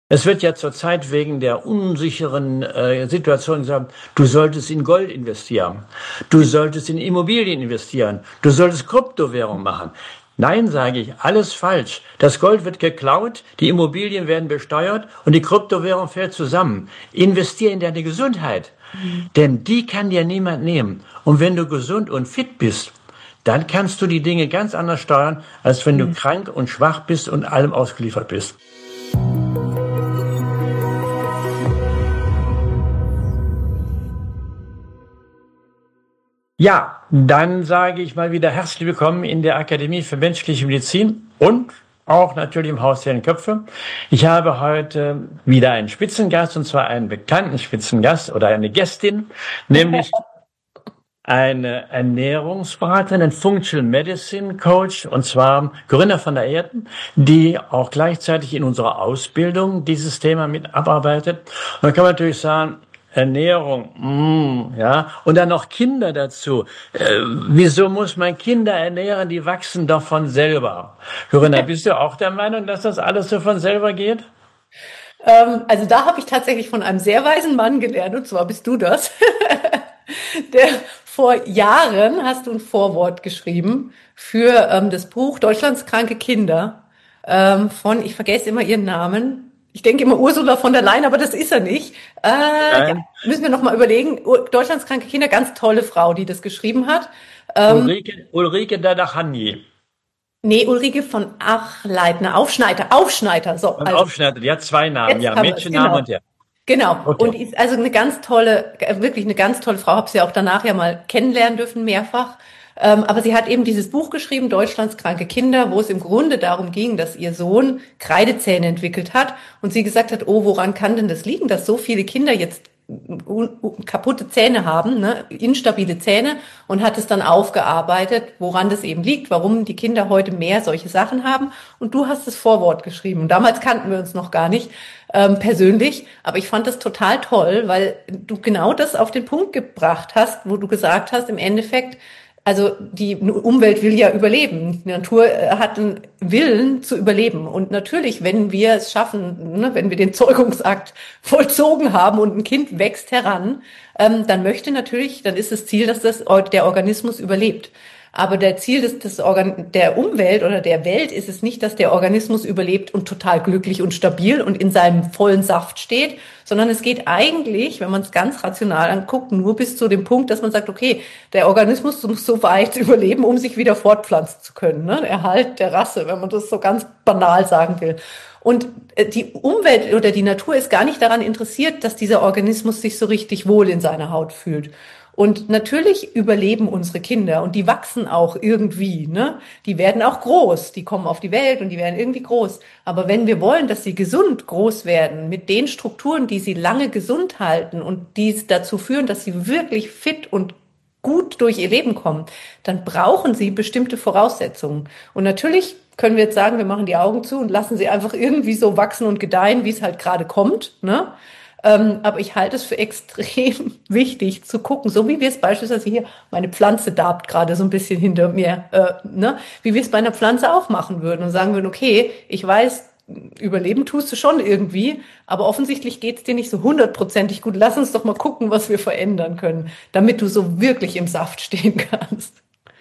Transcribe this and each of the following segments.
Es wird ja zurzeit wegen der unsicheren Situation gesagt, du solltest in Gold investieren, du solltest in Immobilien investieren, du solltest Kryptowährung machen. Nein, sage ich, alles falsch. Das Gold wird geklaut, die Immobilien werden besteuert und die Kryptowährung fällt zusammen. Investier in deine Gesundheit, denn die kann dir niemand nehmen. Und wenn du gesund und fit bist, dann kannst du die Dinge ganz anders steuern, als wenn du krank und schwach bist und allem ausgeliefert bist. Ja, dann sage ich mal wieder herzlich willkommen in der Akademie für menschliche Medizin und auch natürlich im Haus der Köpfe. Ich habe heute wieder einen Spitzengast, und zwar einen bekannten Spitzengast oder eine Gästin, nämlich eine Ernährungsberaterin, ein Functional Medicine Coach, und zwar Corinna von der Erden, die auch gleichzeitig in unserer Ausbildung dieses Thema mit abarbeitet. Und da kann man natürlich sagen, Ernährung, ja, und dann noch Kinder dazu. Wieso muss man Kinder ernähren? Die wachsen doch von selber. Corinna, bist du auch der Meinung, dass das alles so von selber geht? Also da habe ich tatsächlich von einem sehr weisen Mann gelernt, und zwar bist du das. Der vor Jahren hast du ein Vorwort geschrieben für das Buch Deutschlands kranke Kinder von, ich vergesse immer ihren Namen. Ich denke immer Ursula von der Leyen, aber das ist er nicht. Ja, müssen wir noch mal überlegen. Deutschlands kranke Kinder, ganz tolle Frau, die das geschrieben hat. Ulrike Dadachani. Nee, Ulrike von Aufschneider. So, also. Aufschneider, die hat zwei Namen, ja, Mädchennamen und ja. Genau. Okay. Und ist also eine ganz tolle, wirklich eine ganz tolle Frau. Habe sie auch danach ja mal kennenlernen dürfen, mehrfach. Aber sie hat eben dieses Buch geschrieben, Deutschlands kranke Kinder, wo es im Grunde darum ging, dass ihr Sohn Kreidezähne entwickelt hat und sie gesagt hat, oh, woran kann denn das liegen, dass so viele Kinder jetzt kaputte Zähne haben, ne, instabile Zähne, und hat es dann aufgearbeitet, woran das eben liegt, warum die Kinder heute mehr solche Sachen haben. Und du hast das Vorwort geschrieben. Und damals kannten wir uns noch gar nicht persönlich, aber ich fand das total toll, weil du genau das auf den Punkt gebracht hast, wo du gesagt hast, im Endeffekt, also die Umwelt will ja überleben. Die Natur hat einen Willen zu überleben. Und natürlich, wenn wir es schaffen, ne, wenn wir den Zeugungsakt vollzogen haben und ein Kind wächst heran, dann ist das Ziel, dass der Organismus überlebt. Aber der Ziel der Umwelt oder der Welt ist es nicht, dass der Organismus überlebt und total glücklich und stabil und in seinem vollen Saft steht, sondern es geht eigentlich, wenn man es ganz rational anguckt, nur bis zu dem Punkt, dass man sagt, okay, der Organismus muss so weit überleben, um sich wieder fortpflanzen zu können, ne? Erhalt der Rasse, wenn man das so ganz banal sagen will. Und die Umwelt oder die Natur ist gar nicht daran interessiert, dass dieser Organismus sich so richtig wohl in seiner Haut fühlt. Und natürlich überleben unsere Kinder und die wachsen auch irgendwie, ne? Die werden auch groß, die kommen auf die Welt und die werden irgendwie groß. Aber wenn wir wollen, dass sie gesund groß werden, mit den Strukturen, die sie lange gesund halten und die dazu führen, dass sie wirklich fit und gut durch ihr Leben kommen, dann brauchen sie bestimmte Voraussetzungen. Und natürlich können wir jetzt sagen, wir machen die Augen zu und lassen sie einfach irgendwie so wachsen und gedeihen, wie es halt gerade kommt, ne? Aber ich halte es für extrem wichtig zu gucken, so wie wir es beispielsweise hier, meine Pflanze darbt gerade so ein bisschen hinter mir, ne, wie wir es bei einer Pflanze auch machen würden und sagen würden, okay, ich weiß, überleben tust du schon irgendwie, aber offensichtlich geht's dir nicht so 100%ig gut. Lass uns doch mal gucken, was wir verändern können, damit du so wirklich im Saft stehen kannst.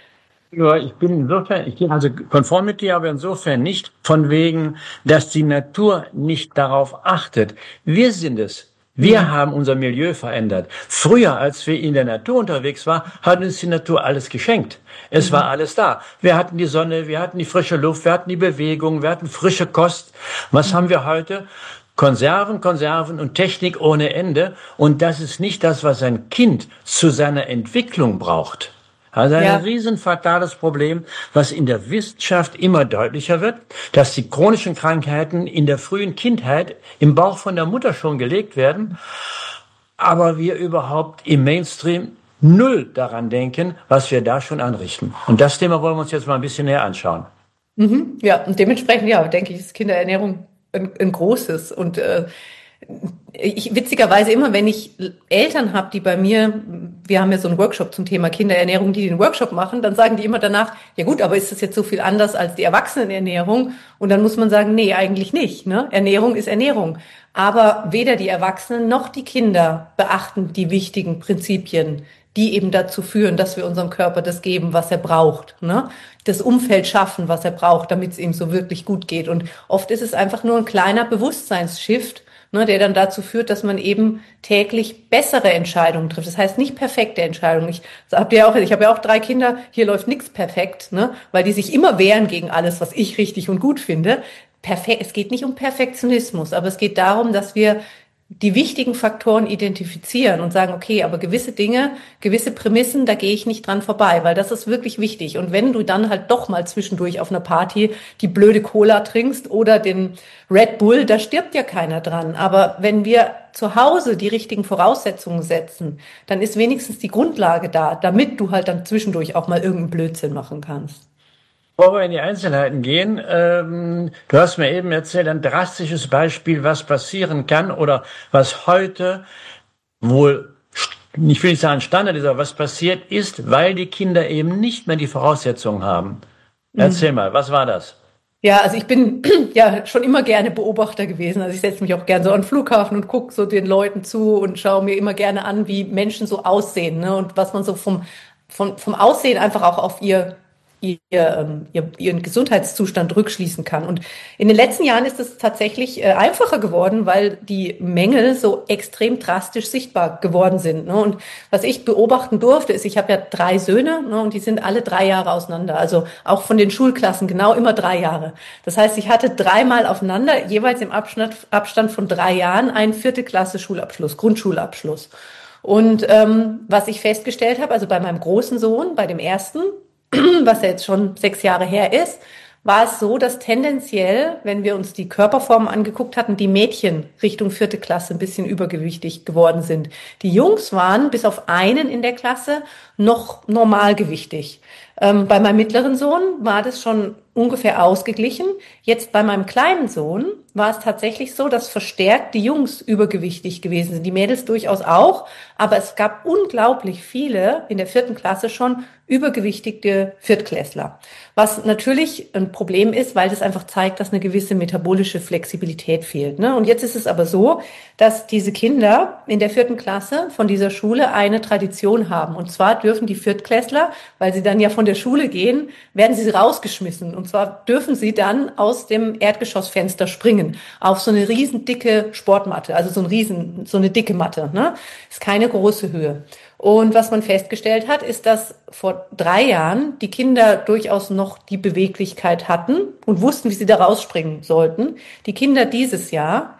Ja, ich bin also konform mit dir, aber insofern nicht von wegen, dass die Natur nicht darauf achtet. Wir sind es. Wir haben unser Milieu verändert. Früher, als wir in der Natur unterwegs waren, hat uns die Natur alles geschenkt. Es war alles da. Wir hatten die Sonne, wir hatten die frische Luft, wir hatten die Bewegung, wir hatten frische Kost. Was haben wir heute? Konserven und Technik ohne Ende. Und das ist nicht das, was ein Kind zu seiner Entwicklung braucht. Also ein riesen fatales Problem, was in der Wissenschaft immer deutlicher wird, dass die chronischen Krankheiten in der frühen Kindheit im Bauch von der Mutter schon gelegt werden, aber wir überhaupt im Mainstream null daran denken, was wir da schon anrichten. Und das Thema wollen wir uns jetzt mal ein bisschen näher anschauen. Ja, und dementsprechend, denke ich, ist Kinderernährung ein großes. Und witzigerweise immer, wenn ich Eltern habe, die bei mir, wir haben ja so einen Workshop zum Thema Kinderernährung, die den Workshop machen, dann sagen die immer danach, ja gut, aber ist das jetzt so viel anders als die Erwachsenenernährung? Und dann muss man sagen, nee, eigentlich nicht, ne? Ernährung ist Ernährung. Aber weder die Erwachsenen noch die Kinder beachten die wichtigen Prinzipien, die eben dazu führen, dass wir unserem Körper das geben, was er braucht, ne? Das Umfeld schaffen, was er braucht, damit es ihm so wirklich gut geht. Und oft ist es einfach nur ein kleiner Bewusstseinsshift, ne, der dann dazu führt, dass man eben täglich bessere Entscheidungen trifft. Das heißt nicht perfekte Entscheidungen. Ich habe ja auch 3 Kinder, hier läuft nichts perfekt, ne, weil die sich immer wehren gegen alles, was ich richtig und gut finde. Es geht nicht um Perfektionismus, aber es geht darum, dass wir die wichtigen Faktoren identifizieren und sagen, okay, aber gewisse Dinge, gewisse Prämissen, da gehe ich nicht dran vorbei, weil das ist wirklich wichtig. Und wenn du dann halt doch mal zwischendurch auf einer Party die blöde Cola trinkst oder den Red Bull, da stirbt ja keiner dran. Aber wenn wir zu Hause die richtigen Voraussetzungen setzen, dann ist wenigstens die Grundlage da, damit du halt dann zwischendurch auch mal irgendeinen Blödsinn machen kannst. Bevor wir in die Einzelheiten gehen, du hast mir eben erzählt, ein drastisches Beispiel, was passieren kann oder was heute wohl, ich will nicht sagen Standard ist, aber was passiert ist, weil die Kinder eben nicht mehr die Voraussetzungen haben. Erzähl mal, was war das? Ja, also ich bin ja schon immer gerne Beobachter gewesen. Also ich setze mich auch gerne so an den Flughafen und gucke so den Leuten zu und schaue mir immer gerne an, wie Menschen so aussehen, ne? Und was man so vom Aussehen einfach auch auf ihren Gesundheitszustand rückschließen kann. Und in den letzten Jahren ist es tatsächlich einfacher geworden, weil die Mängel so extrem drastisch sichtbar geworden sind. Ne? Und was ich beobachten durfte, ist, ich habe ja 3 Söhne, ne, und die sind alle 3 Jahre auseinander. Also auch von den Schulklassen genau immer 3 Jahre. Das heißt, ich hatte 3-mal aufeinander, jeweils im Abstand von 3 Jahren, einen 4. Klasse Schulabschluss, Grundschulabschluss. Und was ich festgestellt habe, also bei meinem großen Sohn, bei dem ersten, was ja jetzt schon 6 Jahre her ist, war es so, dass tendenziell, wenn wir uns die Körperformen angeguckt hatten, die Mädchen Richtung 4. Klasse ein bisschen übergewichtig geworden sind. Die Jungs waren bis auf einen in der Klasse noch normalgewichtig. Bei meinem mittleren Sohn war das schon ungefähr ausgeglichen. Jetzt bei meinem kleinen Sohn war es tatsächlich so, dass verstärkt die Jungs übergewichtig gewesen sind. Die Mädels durchaus auch, aber es gab unglaublich viele in der 4. Klasse schon übergewichtige Viertklässler. Was natürlich ein Problem ist, weil das einfach zeigt, dass eine gewisse metabolische Flexibilität fehlt, ne? Und jetzt ist es aber so, dass diese Kinder in der 4. Klasse von dieser Schule eine Tradition haben. Und zwar dürfen die Viertklässler, weil sie dann ja von der Schule gehen, werden sie rausgeschmissen. Und zwar dürfen sie dann aus dem Erdgeschossfenster springen auf so eine riesen dicke Sportmatte, also so eine dicke Matte, ne? Ist keine große Höhe. Und was man festgestellt hat, ist, dass vor 3 Jahren die Kinder durchaus noch die Beweglichkeit hatten und wussten, wie sie da rausspringen sollten. Die Kinder dieses Jahr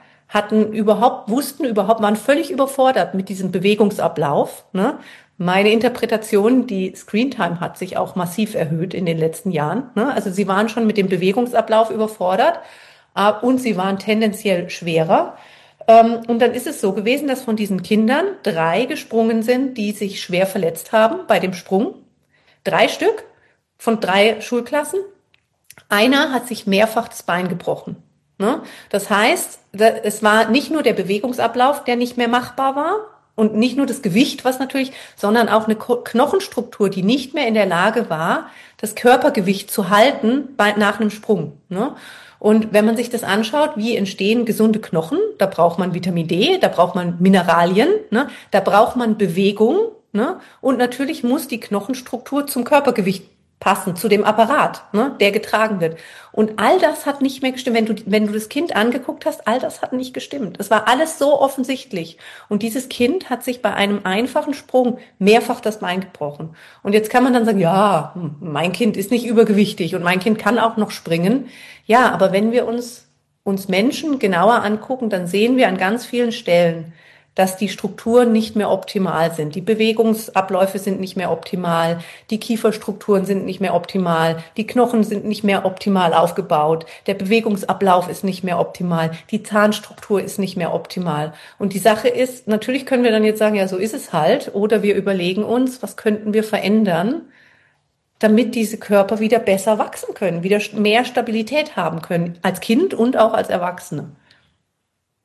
waren völlig überfordert mit diesem Bewegungsablauf, ne? Meine Interpretation, die Screentime hat sich auch massiv erhöht in den letzten Jahren, ne? Also sie waren schon mit dem Bewegungsablauf überfordert, und sie waren tendenziell schwerer. Und dann ist es so gewesen, dass von diesen Kindern 3 gesprungen sind, die sich schwer verletzt haben bei dem Sprung. 3 Stück von 3 Schulklassen. Einer hat sich mehrfach das Bein gebrochen, ne? Das heißt, es war nicht nur der Bewegungsablauf, der nicht mehr machbar war und nicht nur das Gewicht, sondern auch eine Knochenstruktur, die nicht mehr in der Lage war, das Körpergewicht zu halten nach einem Sprung, ne? Und wenn man sich das anschaut, wie entstehen gesunde Knochen, da braucht man Vitamin D, da braucht man Mineralien, ne? Da braucht man Bewegung, ne? Und natürlich muss die Knochenstruktur zum Körpergewicht passen, zu dem Apparat, ne, der getragen wird. Und all das hat nicht mehr gestimmt. Wenn du das Kind angeguckt hast, all das hat nicht gestimmt. Es war alles so offensichtlich. Und dieses Kind hat sich bei einem einfachen Sprung mehrfach das Bein gebrochen. Und jetzt kann man dann sagen, ja, mein Kind ist nicht übergewichtig und mein Kind kann auch noch springen. Ja, aber wenn wir uns Menschen genauer angucken, dann sehen wir an ganz vielen Stellen, dass die Strukturen nicht mehr optimal sind. Die Bewegungsabläufe sind nicht mehr optimal, die Kieferstrukturen sind nicht mehr optimal, die Knochen sind nicht mehr optimal aufgebaut, der Bewegungsablauf ist nicht mehr optimal, die Zahnstruktur ist nicht mehr optimal. Und die Sache ist, natürlich können wir dann jetzt sagen, ja, so ist es halt, oder wir überlegen uns, was könnten wir verändern, damit diese Körper wieder besser wachsen können, wieder mehr Stabilität haben können, als Kind und auch als Erwachsene.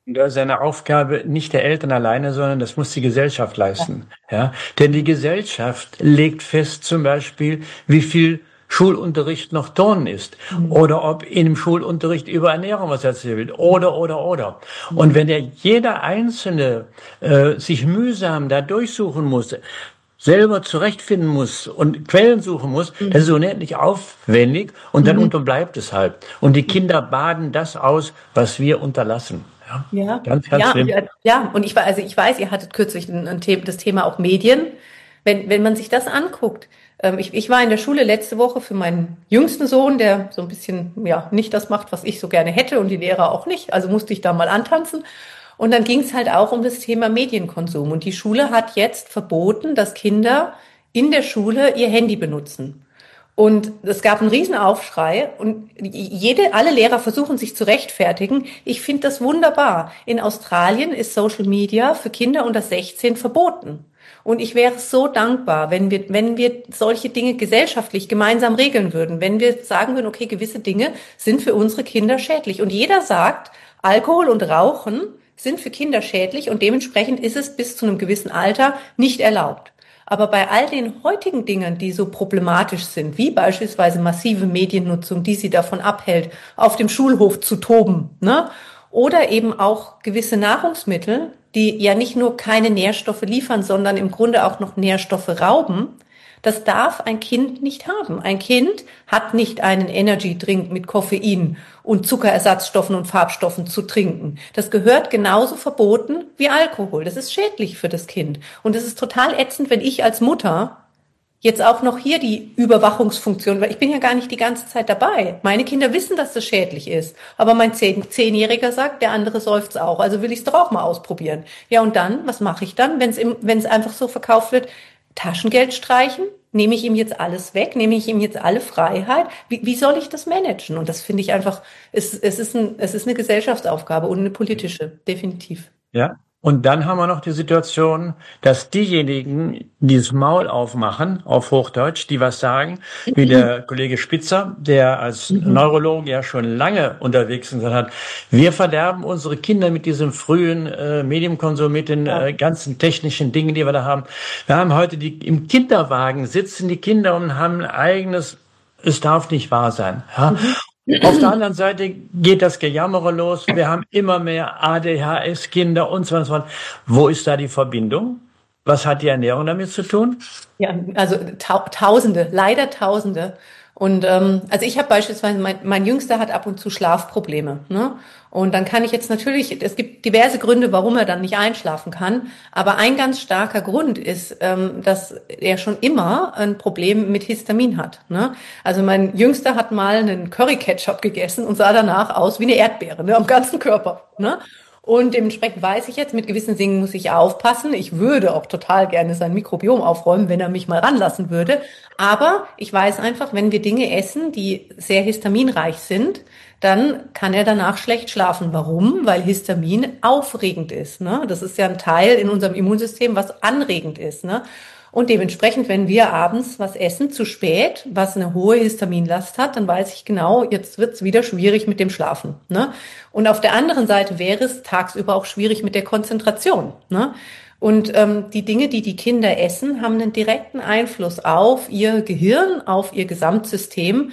Das ist eine Aufgabe nicht der Eltern alleine, sondern das muss die Gesellschaft leisten. Ja, denn die Gesellschaft legt fest, zum Beispiel, wie viel Schulunterricht noch Turnen ist oder ob in dem Schulunterricht über Ernährung was erzählt wird oder. Und wenn jeder Einzelne sich mühsam da durchsuchen muss, selber zurechtfinden muss und Quellen suchen muss, das ist unendlich aufwendig und dann unterbleibt es halt. Und die Kinder baden das aus, was wir unterlassen. Ja, Ganz ja, schlimm. ja. Und ich weiß, ihr hattet kürzlich das Thema auch Medien. Wenn man sich das anguckt, ich war in der Schule letzte Woche für meinen jüngsten Sohn, der so ein bisschen, ja, nicht das macht, was ich so gerne hätte und die Lehrer auch nicht. Also musste ich da mal antanzen. Und dann ging es halt auch um das Thema Medienkonsum. Und die Schule hat jetzt verboten, dass Kinder in der Schule ihr Handy benutzen. Und es gab einen Riesenaufschrei und alle Lehrer versuchen sich zu rechtfertigen. Ich finde das wunderbar. In Australien ist Social Media für Kinder unter 16 verboten. Und ich wäre so dankbar, wenn wir solche Dinge gesellschaftlich gemeinsam regeln würden, wenn wir sagen würden, okay, gewisse Dinge sind für unsere Kinder schädlich. Und jeder sagt, Alkohol und Rauchen sind für Kinder schädlich und dementsprechend ist es bis zu einem gewissen Alter nicht erlaubt. Aber bei all den heutigen Dingen, die so problematisch sind, wie beispielsweise massive Mediennutzung, die sie davon abhält, auf dem Schulhof zu toben, ne? Oder eben auch gewisse Nahrungsmittel, die ja nicht nur keine Nährstoffe liefern, sondern im Grunde auch noch Nährstoffe rauben, das darf ein Kind nicht haben. Ein Kind hat nicht einen Energy Drink mit Koffein und Zuckerersatzstoffen und Farbstoffen zu trinken. Das gehört genauso verboten wie Alkohol. Das ist schädlich für das Kind. Und es ist total ätzend, wenn ich als Mutter jetzt auch noch hier die Überwachungsfunktion, weil ich bin ja gar nicht die ganze Zeit dabei. Meine Kinder wissen, dass das schädlich ist. Aber mein Zehnjähriger sagt, der andere säuft's auch. Also will ich es doch auch mal ausprobieren. Ja, und dann, was mache ich dann, wenn es einfach so verkauft wird? Taschengeld streichen? Nehme ich ihm jetzt alles weg? Nehme ich ihm jetzt alle Freiheit? Wie soll ich das managen? Und das finde ich einfach, es ist eine Gesellschaftsaufgabe und eine politische, definitiv. Ja. Und dann haben wir noch die Situation, dass diejenigen, die das Maul aufmachen, auf Hochdeutsch, die was sagen, wie der Kollege Spitzer, der als Neurologe ja schon lange unterwegs ist und gesagt hat, wir verderben unsere Kinder mit diesem frühen Medienkonsum, mit den ganzen technischen Dingen, die wir da haben. Wir haben heute im Kinderwagen sitzen die Kinder und haben ein eigenes, es darf nicht wahr sein. Ja? Auf der anderen Seite geht das Gejammere los. Wir haben immer mehr ADHS-Kinder und so weiter. Wo ist da die Verbindung? Was hat die Ernährung damit zu tun? Ja, also Tausende, leider Tausende. Und also ich habe beispielsweise, mein Jüngster hat ab und zu Schlafprobleme, ne? Und dann kann ich jetzt natürlich, es gibt diverse Gründe, warum er dann nicht einschlafen kann, aber ein ganz starker Grund ist, dass er schon immer ein Problem mit Histamin hat, ne? Also mein Jüngster hat mal einen Curry-Ketchup gegessen und sah danach aus wie eine Erdbeere, ne? Am ganzen Körper, ne? Und dementsprechend weiß ich jetzt, mit gewissen Dingen muss ich aufpassen. Ich würde auch total gerne sein Mikrobiom aufräumen, wenn er mich mal ranlassen würde. Aber ich weiß einfach, wenn wir Dinge essen, die sehr histaminreich sind, dann kann er danach schlecht schlafen. Warum? Weil Histamin aufregend ist, ne? Das ist ja ein Teil in unserem Immunsystem, was anregend ist, ne? Und dementsprechend, wenn wir abends was essen, zu spät, was eine hohe Histaminlast hat, dann weiß ich genau, jetzt wird's wieder schwierig mit dem Schlafen, ne? Und auf der anderen Seite wäre es tagsüber auch schwierig mit der Konzentration, ne? Und die Dinge, die die Kinder essen, haben einen direkten Einfluss auf ihr Gehirn, auf ihr Gesamtsystem.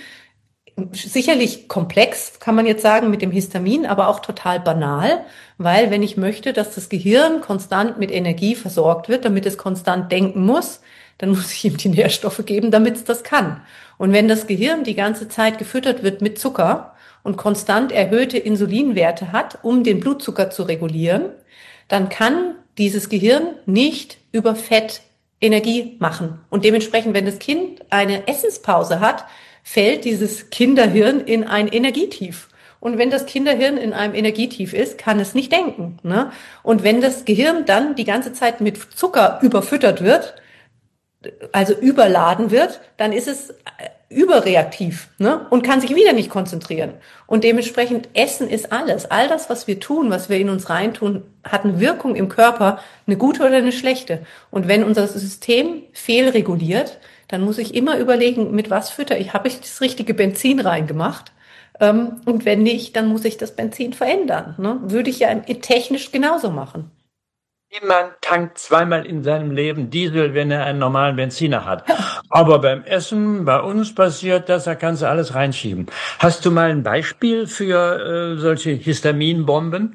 Sicherlich komplex, kann man jetzt sagen, mit dem Histamin, aber auch total banal, weil wenn ich möchte, dass das Gehirn konstant mit Energie versorgt wird, damit es konstant denken muss, dann muss ich ihm die Nährstoffe geben, damit es das kann. Und wenn das Gehirn die ganze Zeit gefüttert wird mit Zucker und konstant erhöhte Insulinwerte hat, um den Blutzucker zu regulieren, dann kann dieses Gehirn nicht über Fett Energie machen. Und dementsprechend, wenn das Kind eine Essenspause hat, fällt dieses Kinderhirn in ein Energietief. Und wenn das Kinderhirn in einem Energietief ist, kann es nicht denken, ne? Und wenn das Gehirn dann die ganze Zeit mit Zucker überfüttert wird, also überladen wird, dann ist es überreaktiv, ne? Und kann sich wieder nicht konzentrieren. Und dementsprechend Essen ist alles. All das, was wir tun, was wir in uns reintun, hat eine Wirkung im Körper, eine gute oder eine schlechte. Und wenn unser System fehlreguliert, dann muss ich immer überlegen, mit was fütter ich. Habe ich das richtige Benzin reingemacht? Und wenn nicht, dann muss ich das Benzin verändern. Ne? Würde ich ja technisch genauso machen. Niemand tankt zweimal in seinem Leben Diesel, wenn er einen normalen Benziner hat. Aber beim Essen, bei uns passiert das, da kannst du alles reinschieben. Hast du mal ein Beispiel für solche Histaminbomben?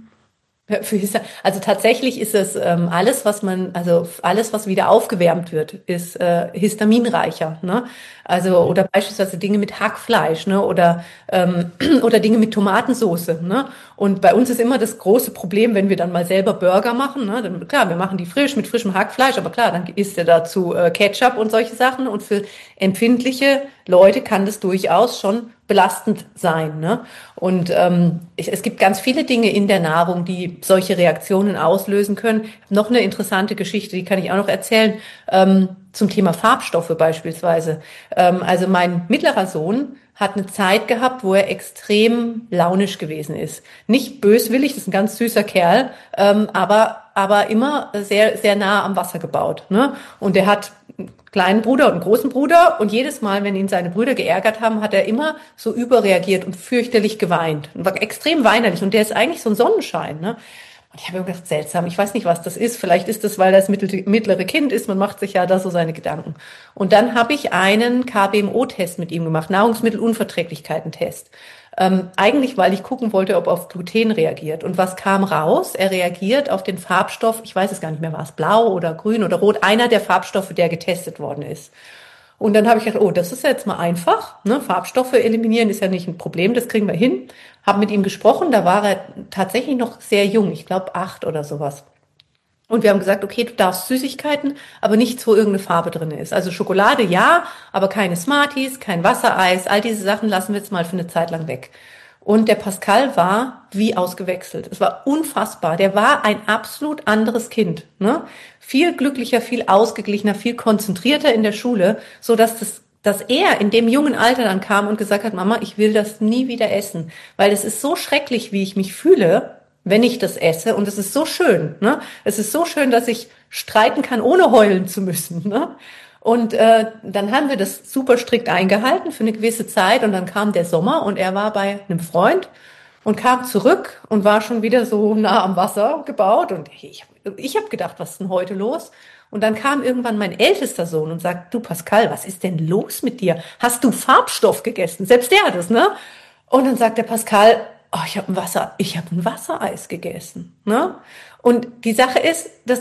Also tatsächlich ist es alles, was wieder aufgewärmt wird, ist histaminreicher, ne? Also oder beispielsweise Dinge mit Hackfleisch, ne? Oder Dinge mit Tomatensoße, ne? Und bei uns ist immer das große Problem, wenn wir dann mal selber Burger machen, ne? Dann klar, wir machen die frisch mit frischem Hackfleisch, aber klar, dann isst ihr dazu Ketchup und solche Sachen. Und für empfindliche Leute kann das durchaus schon belastend sein, ne? Und es gibt ganz viele Dinge in der Nahrung, die solche Reaktionen auslösen können. Noch eine interessante Geschichte, die kann ich auch noch erzählen, zum Thema Farbstoffe beispielsweise. Also mein mittlerer Sohn hat eine Zeit gehabt, wo er extrem launisch gewesen ist. Nicht böswillig, das ist ein ganz süßer Kerl, aber immer sehr, sehr nah am Wasser gebaut, ne? Und er hat einen kleinen Bruder und einen großen Bruder und jedes Mal, wenn ihn seine Brüder geärgert haben, hat er immer so überreagiert und fürchterlich geweint und war extrem weinerlich und der ist eigentlich so ein Sonnenschein, ne? Und ich habe mir gedacht, seltsam, ich weiß nicht, was das ist. Vielleicht ist das, weil das mittlere Kind ist, man macht sich ja da so seine Gedanken. Und dann habe ich einen KBMO-Test mit ihm gemacht, Nahrungsmittelunverträglichkeiten-Test. Eigentlich, weil ich gucken wollte, ob er auf Gluten reagiert. Und was kam raus? Er reagiert auf den Farbstoff, ich weiß es gar nicht mehr, war es blau oder grün oder rot, einer der Farbstoffe, der getestet worden ist. Und dann habe ich gedacht, oh, das ist ja jetzt mal einfach, ne? Farbstoffe eliminieren ist ja nicht ein Problem, das kriegen wir hin. Habe mit ihm gesprochen, da war er tatsächlich noch sehr jung, ich glaube 8 oder sowas. Und wir haben gesagt, okay, du darfst Süßigkeiten, aber nichts, wo irgendeine Farbe drin ist. Also Schokolade ja, aber keine Smarties, kein Wassereis, all diese Sachen lassen wir jetzt mal für eine Zeit lang weg. Und der Pascal war wie ausgewechselt. Es war unfassbar. Der war ein absolut anderes Kind, ne? Viel glücklicher, viel ausgeglichener, viel konzentrierter in der Schule, so dass er in dem jungen Alter dann kam und gesagt hat, Mama, ich will das nie wieder essen, weil es ist so schrecklich, wie ich mich fühle, wenn ich das esse. Und es ist so schön, ne? Es ist so schön, dass ich streiten kann, ohne heulen zu müssen, ne? Und dann haben wir das super strikt eingehalten für eine gewisse Zeit und dann kam der Sommer und er war bei einem Freund und kam zurück und war schon wieder so nah am Wasser gebaut und ich hab gedacht, was ist denn heute los? Und dann kam irgendwann mein ältester Sohn und sagt, du Pascal, was ist denn los mit dir? Hast du Farbstoff gegessen? Selbst der hat es, ne? Und dann sagt der Pascal, oh, ich habe ein Wassereis gegessen, ne? Und die Sache ist, dass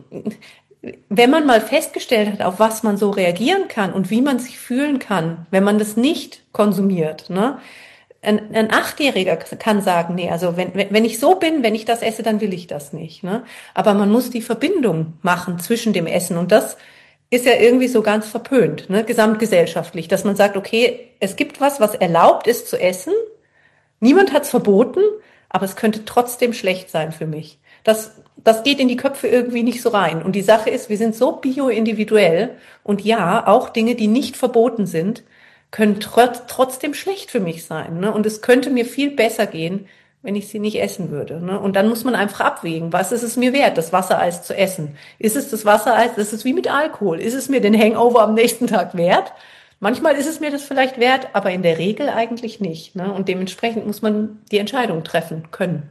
wenn man mal festgestellt hat, auf was man so reagieren kann und wie man sich fühlen kann, wenn man das nicht konsumiert, ne? Ein 8-Jähriger kann sagen, nee, also wenn ich so bin, wenn ich das esse, dann will ich das nicht, ne? Aber man muss die Verbindung machen zwischen dem Essen und das ist ja irgendwie so ganz verpönt, ne? Gesamtgesellschaftlich, dass man sagt, okay, es gibt was erlaubt ist zu essen. Niemand hat's verboten, aber es könnte trotzdem schlecht sein für mich. Das geht in die Köpfe irgendwie nicht so rein. Und die Sache ist, wir sind so bioindividuell und ja, auch Dinge, die nicht verboten sind, können trotzdem schlecht für mich sein, ne? Und es könnte mir viel besser gehen, wenn ich sie nicht essen würde, ne? Und dann muss man einfach abwägen, was ist es mir wert, das Wassereis zu essen? Ist es das Wassereis, das ist wie mit Alkohol, ist es mir den Hangover am nächsten Tag wert? Manchmal ist es mir das vielleicht wert, aber in der Regel eigentlich nicht, ne? Und dementsprechend muss man die Entscheidung treffen können.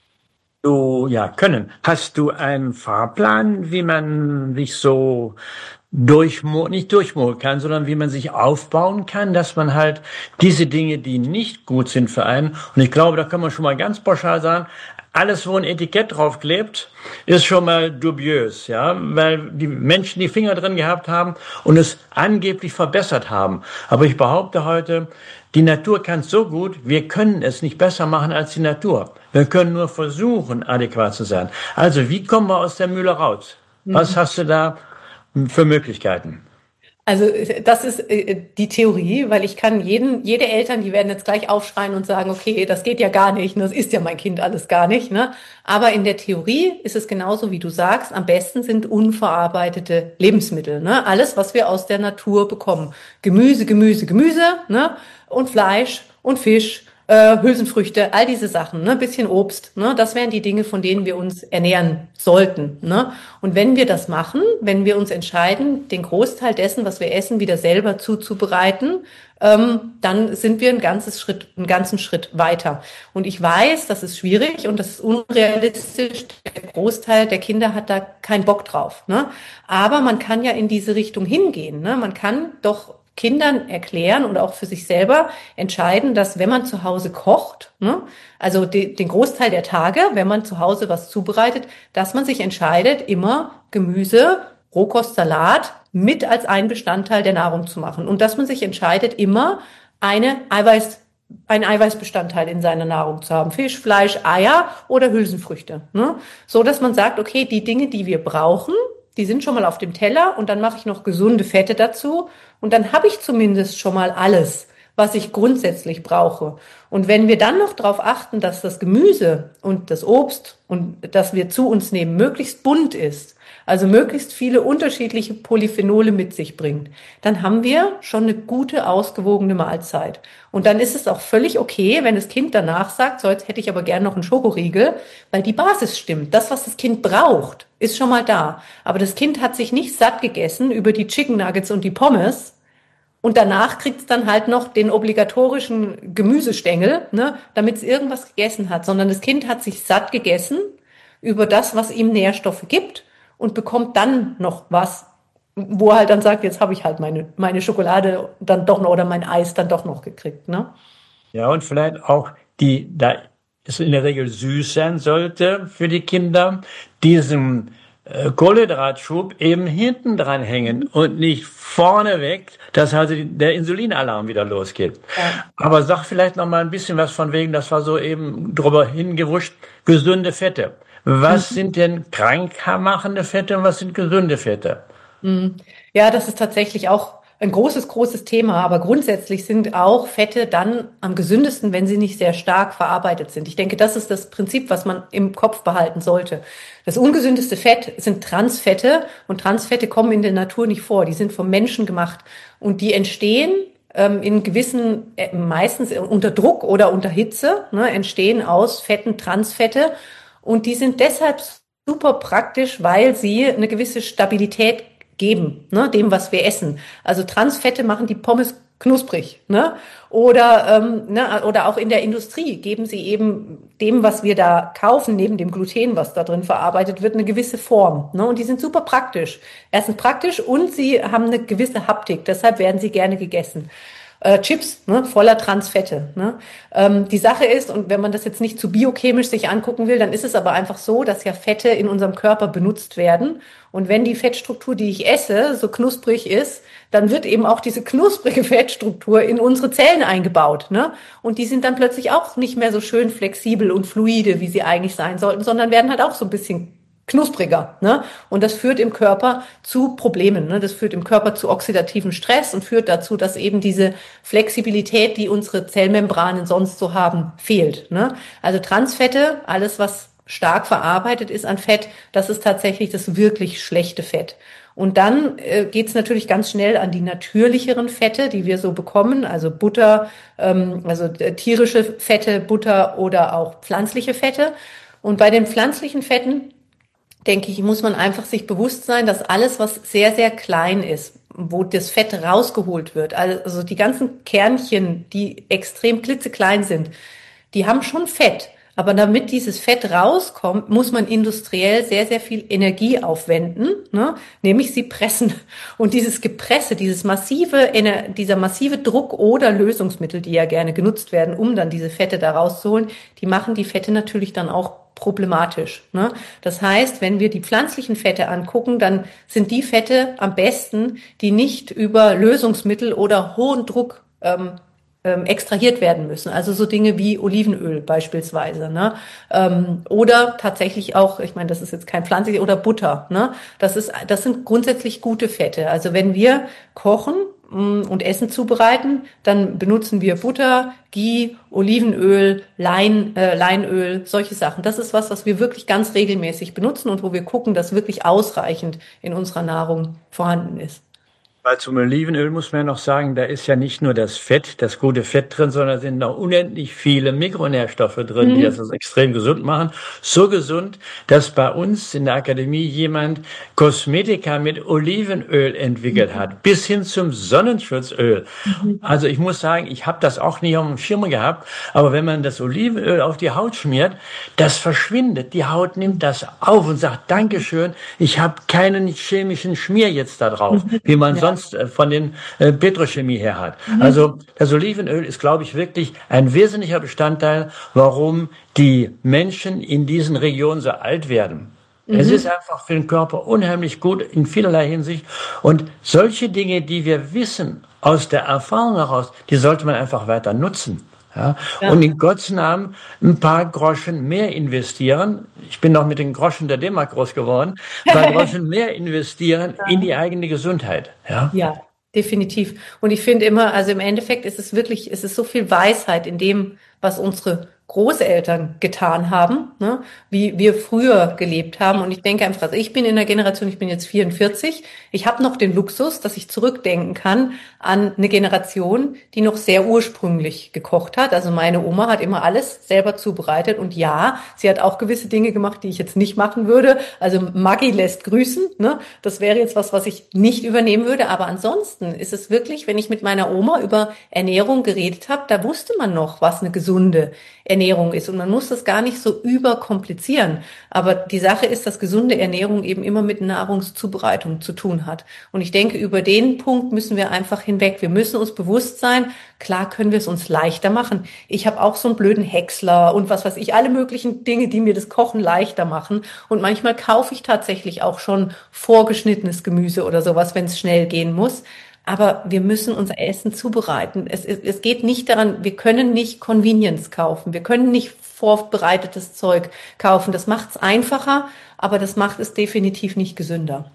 Können. Hast du einen Fahrplan, wie man sich so nicht durchmogeln kann, sondern wie man sich aufbauen kann, dass man halt diese Dinge, die nicht gut sind für einen, und ich glaube, da kann man schon mal ganz pauschal sagen, alles, wo ein Etikett draufklebt, ist schon mal dubiös, ja, weil die Menschen die Finger drin gehabt haben und es angeblich verbessert haben. Aber ich behaupte heute, die Natur kann es so gut, wir können es nicht besser machen als die Natur. Wir können nur versuchen, adäquat zu sein. Also, wie kommen wir aus der Mühle raus? Was hast du da für Möglichkeiten? Also das ist die Theorie, weil ich kann jede Eltern, die werden jetzt gleich aufschreien und sagen, okay, das geht ja gar nicht, das ist ja mein Kind alles gar nicht, ne? Aber in der Theorie ist es genauso, wie du sagst, am besten sind unverarbeitete Lebensmittel, ne? Alles, was wir aus der Natur bekommen. Gemüse, ne? Und Fleisch und Fisch, Hülsenfrüchte, all diese Sachen, ne, bisschen Obst, ne, das wären die Dinge, von denen wir uns ernähren sollten, ne. Und wenn wir das machen, wenn wir uns entscheiden, den Großteil dessen, was wir essen, wieder selber zuzubereiten, dann sind wir einen ganzen Schritt weiter. Und ich weiß, das ist schwierig und das ist unrealistisch. Der Großteil der Kinder hat da keinen Bock drauf, ne. Aber man kann ja in diese Richtung hingehen, ne. Man kann doch Kindern erklären und auch für sich selber entscheiden, dass wenn man zu Hause kocht, ne, also den Großteil der Tage, wenn man zu Hause was zubereitet, dass man sich entscheidet, immer Gemüse, Rohkostsalat mit als einen Bestandteil der Nahrung zu machen und dass man sich entscheidet, immer einen Eiweißbestandteil in seiner Nahrung zu haben. Fisch, Fleisch, Eier oder Hülsenfrüchte, ne, so dass man sagt, okay, die Dinge, die wir brauchen, die sind schon mal auf dem Teller und dann mache ich noch gesunde Fette dazu und dann habe ich zumindest schon mal alles, was ich grundsätzlich brauche. Und wenn wir dann noch darauf achten, dass das Gemüse und das Obst und das wir zu uns nehmen möglichst bunt ist, also möglichst viele unterschiedliche Polyphenole mit sich bringt, dann haben wir schon eine gute, ausgewogene Mahlzeit. Und dann ist es auch völlig okay, wenn das Kind danach sagt, so jetzt hätte ich aber gern noch einen Schokoriegel, weil die Basis stimmt. Das, was das Kind braucht, ist schon mal da. Aber das Kind hat sich nicht satt gegessen über die Chicken Nuggets und die Pommes und danach kriegt es dann halt noch den obligatorischen Gemüsestängel, ne, damit es irgendwas gegessen hat, sondern das Kind hat sich satt gegessen über das, was ihm Nährstoffe gibt und bekommt dann noch was, wo er halt dann sagt, jetzt habe ich halt meine Schokolade dann doch noch oder mein Eis dann doch noch gekriegt, ne? Ja, und vielleicht auch da es in der Regel süß sein sollte für die Kinder, diesen Kohlenhydratschub eben hinten dran hängen und nicht vorne weg, dass also der Insulinalarm wieder losgeht. Ja. Aber sag vielleicht noch mal ein bisschen was von wegen, das war so eben drüber hingewuscht, gesunde Fette. Was sind denn krankmachende Fette und was sind gesunde Fette? Ja, das ist tatsächlich auch ein großes Thema, aber grundsätzlich sind auch Fette dann am gesündesten, wenn sie nicht sehr stark verarbeitet sind. Ich denke, das ist das Prinzip, was man im Kopf behalten sollte. Das ungesündeste Fett sind Transfette und Transfette kommen in der Natur nicht vor. Die sind vom Menschen gemacht und die entstehen in gewissen, meistens unter Druck oder unter Hitze, ne, entstehen aus Fetten Transfette. Und die sind deshalb super praktisch, weil sie eine gewisse Stabilität geben, ne, dem, was wir essen. Also Transfette machen die Pommes knusprig, ne? Oder auch in der Industrie geben sie eben dem, was wir da kaufen, neben dem Gluten, was da drin verarbeitet wird, eine gewisse Form, ne? Und die sind super praktisch. Erstens praktisch und sie haben eine gewisse Haptik, deshalb werden sie gerne gegessen. Chips, ne, voller Transfette. Ne? Die Sache ist, und wenn man das jetzt nicht zu biochemisch sich angucken will, dann ist es aber einfach so, dass ja Fette in unserem Körper benutzt werden. Und wenn die Fettstruktur, die ich esse, so knusprig ist, dann wird eben auch diese knusprige Fettstruktur in unsere Zellen eingebaut. Ne? Und die sind dann plötzlich auch nicht mehr so schön flexibel und fluide, wie sie eigentlich sein sollten, sondern werden halt auch so ein bisschen knuspriger, ne? Und das führt im Körper zu Problemen, ne? Das führt im Körper zu oxidativen Stress und führt dazu, dass eben diese Flexibilität, die unsere Zellmembranen sonst so haben, fehlt, ne? Also Transfette, alles was stark verarbeitet ist an Fett, das ist tatsächlich das wirklich schlechte Fett. Und dann geht's natürlich ganz schnell an die natürlicheren Fette, die wir so bekommen, also Butter, also tierische Fette, Butter oder auch pflanzliche Fette. Und bei den pflanzlichen Fetten denke ich, muss man einfach sich bewusst sein, dass alles, was sehr, sehr klein ist, wo das Fett rausgeholt wird, also die ganzen Kernchen, die extrem klitzeklein sind, die haben schon Fett. Aber damit dieses Fett rauskommt, muss man industriell sehr, sehr viel Energie aufwenden, ne? Nämlich sie pressen. Und dieses Gepresse, dieser massive Druck oder Lösungsmittel, die ja gerne genutzt werden, um dann diese Fette da rauszuholen, die machen die Fette natürlich dann auch problematisch, ne? Das heißt, wenn wir die pflanzlichen Fette angucken, dann sind die Fette am besten, die nicht über Lösungsmittel oder hohen Druck extrahiert werden müssen. Also so Dinge wie Olivenöl beispielsweise, ne? Oder tatsächlich auch, ich meine, das ist jetzt kein pflanzliches, oder Butter, ne? Das sind grundsätzlich gute Fette. Also wenn wir kochen und Essen zubereiten, dann benutzen wir Butter, Ghee, Olivenöl, Leinöl, solche Sachen. Das ist was wir wirklich ganz regelmäßig benutzen und wo wir gucken, dass wirklich ausreichend in unserer Nahrung vorhanden ist. Weil zum Olivenöl muss man ja noch sagen, da ist ja nicht nur das Fett, das gute Fett drin, sondern da sind noch unendlich viele Mikronährstoffe drin, die das also extrem gesund machen. So gesund, dass bei uns in der Akademie jemand Kosmetika mit Olivenöl entwickelt hat, bis hin zum Sonnenschutzöl. Also ich muss sagen, ich habe das auch nie auf dem Schirm gehabt, aber wenn man das Olivenöl auf die Haut schmiert, das verschwindet. Die Haut nimmt das auf und sagt, Dankeschön, ich habe keinen chemischen Schmier jetzt da drauf, wie man sonst von den Petrochemie her hat. Also das Olivenöl ist, glaube ich, wirklich ein wesentlicher Bestandteil, warum die Menschen in diesen Regionen so alt werden. Es ist einfach für den Körper unheimlich gut in vielerlei Hinsicht. Und solche Dinge, die wir wissen aus der Erfahrung heraus, die sollte man einfach weiter nutzen. Ja, und in Gottes Namen ein paar Groschen mehr investieren. Ich bin noch mit den Groschen der D-Mark groß geworden. Ein paar Groschen mehr investieren in die eigene Gesundheit. Ja, definitiv. Und ich finde immer, also im Endeffekt ist es wirklich, es ist so viel Weisheit in dem, was unsere Großeltern getan haben, ne, wie wir früher gelebt haben. Und ich denke einfach, also ich bin in der Generation, ich bin jetzt 44, ich habe noch den Luxus, dass ich zurückdenken kann an eine Generation, die noch sehr ursprünglich gekocht hat. Also meine Oma hat immer alles selber zubereitet und ja, sie hat auch gewisse Dinge gemacht, die ich jetzt nicht machen würde. Also Maggi lässt grüßen, ne? Das wäre jetzt was ich nicht übernehmen würde. Aber ansonsten ist es wirklich, wenn ich mit meiner Oma über Ernährung geredet habe, da wusste man noch, was eine gesunde Ernährung ist. Und man muss das gar nicht so überkomplizieren. Aber die Sache ist, dass gesunde Ernährung eben immer mit Nahrungszubereitung zu tun hat. Und ich denke, über den Punkt müssen wir einfach hinweg. Wir müssen uns bewusst sein, klar können wir es uns leichter machen. Ich habe auch so einen blöden Häcksler und was weiß ich, alle möglichen Dinge, die mir das Kochen leichter machen. Und manchmal kaufe ich tatsächlich auch schon vorgeschnittenes Gemüse oder sowas, wenn es schnell gehen muss. Aber wir müssen unser Essen zubereiten. Es geht nicht daran, wir können nicht Convenience kaufen. Wir können nicht vorbereitetes Zeug kaufen. Das macht es einfacher, aber das macht es definitiv nicht gesünder.